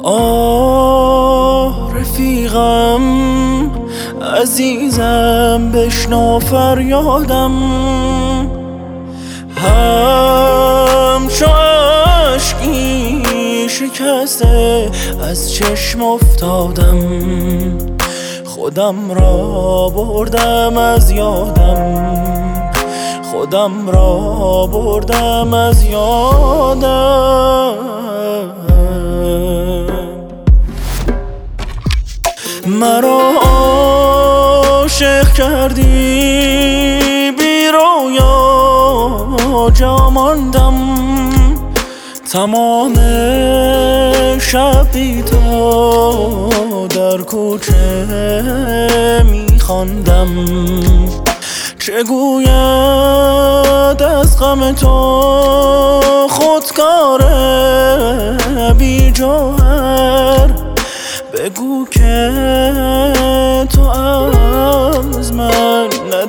آه رفیقم عزیزم بشنو فریادم، همچو اشکی شکسته از چشم افتادم، خودم را بردم از یادم، خودم را بردم از یادم. مرا عاشق کردی بی رویا جا ماندم، تمام شب بی تو در کوچه می خواندم، چه گوید از غم تو خودکار بی جوهر، بگو که تو از من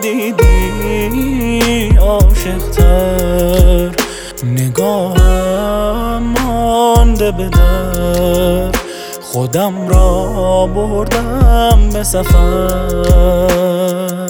ندیدی عاشق‌تر، نگاهم مانده به در، خودم را بردم به سفر.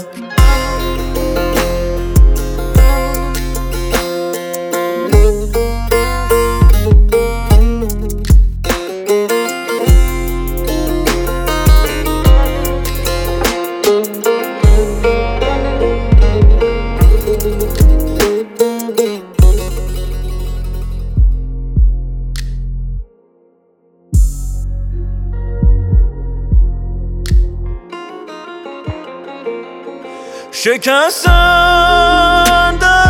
شکستن در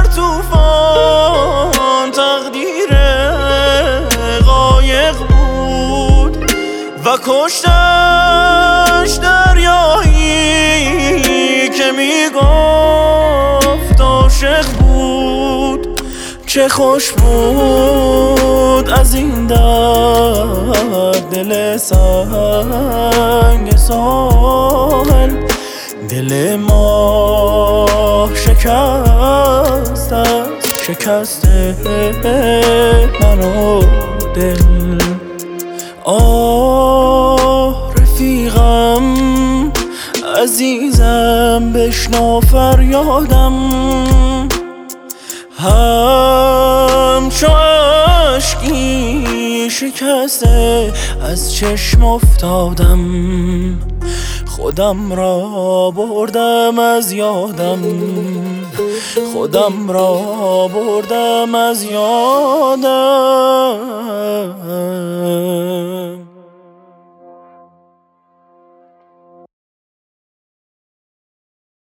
طوفان تقدیر قایق بود و کشتش دریایی که میگفت عاشق بود. چه خوش بود از این درد دل سنگ ساحل، دل ما شکست است، شکست من و دل. آه رفیقم عزیزم بشنو فریادم، همچو اشکی شکسته از چشم افتادم، خودم را بردم از یادم، خودم را بردم از یادم.